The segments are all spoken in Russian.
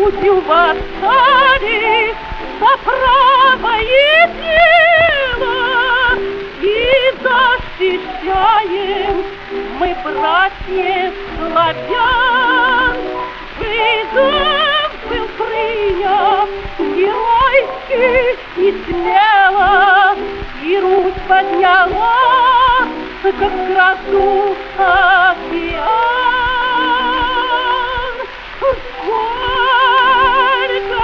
грудью восстали за правое дело и защищаем мы, братья славян. Вызов был принят геройски и смело, и Русь подняла, как грозу океан. Сколько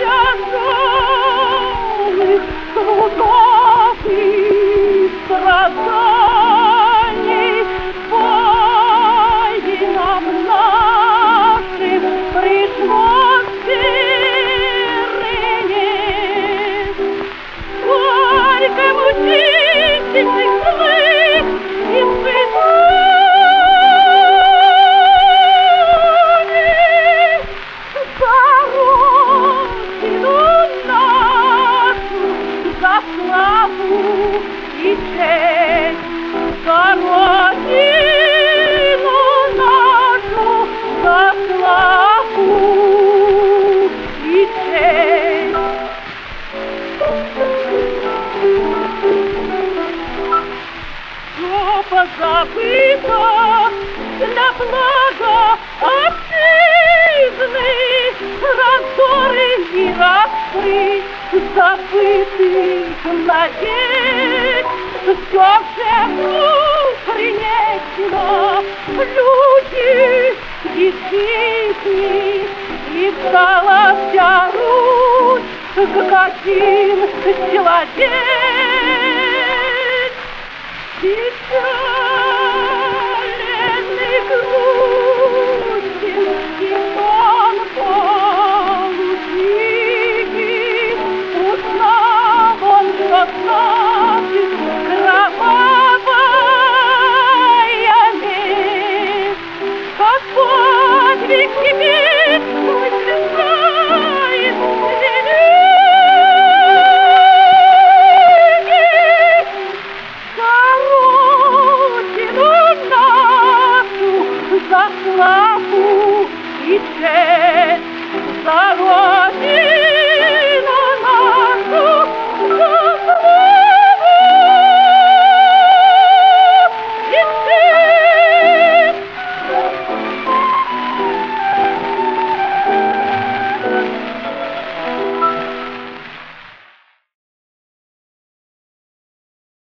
тяжелых трудов и страданий воинам нашим пришлось перенести. Сколько мучительных злых испытаний за Родину нашу, за славу и честь, за Родину нашу, за славу и честь. Все позабыто для блага отчизны, раздоры и распри забытых надежд. Все в жертву принесено, люди и жизни, и встала вся Русь, как один человек. Сейчас